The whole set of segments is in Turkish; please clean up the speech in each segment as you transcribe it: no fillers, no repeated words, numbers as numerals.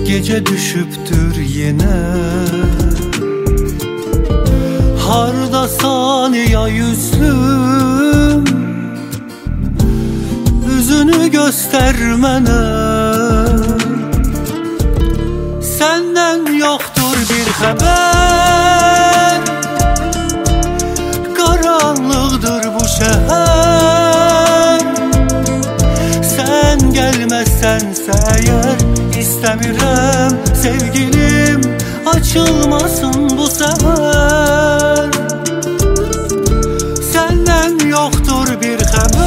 Gece düşüptür yine. Hardasan ya yüzlüm, üzünü göstermene. Senden yoktur bir haber, karanlıktır bu şehir. Sen gelmezsense eğer, İstəmirəm sevgilim, açılmasın bu sefer. Senden yoktur bir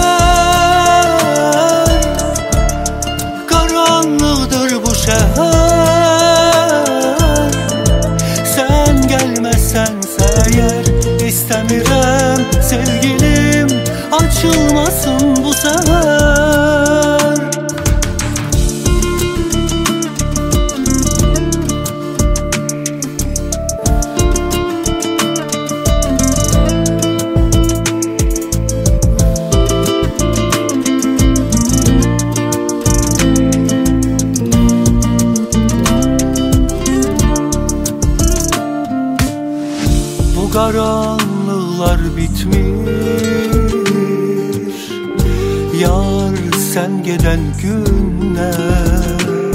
haber, karanlıktır bu şehir. Sen gelmezsense eğer, İstəmirəm sevgilim, açılmasın bu sefer. Karanlıklar bitmiş, yar sen giden günler.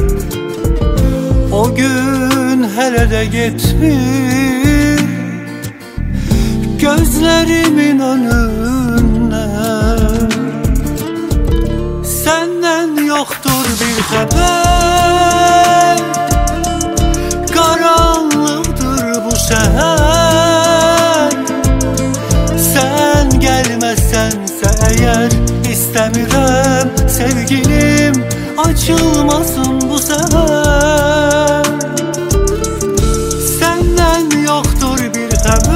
O gün hele de gitmiş gözlerimin önünden. Senden yoktur bir haber, karanlıktır bu şehir. Gelmezsense eğer, İstəmirəm sevgilim, açılmasın bu sefer. Senden yoktur bir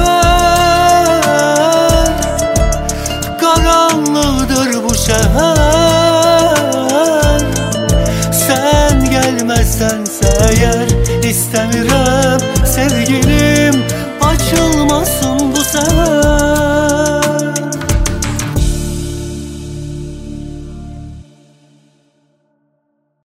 haber, karanlıktır bu şehir. Sen gelmezsense eğer, İstəmirəm sevgilim, açılmasın bu sefer.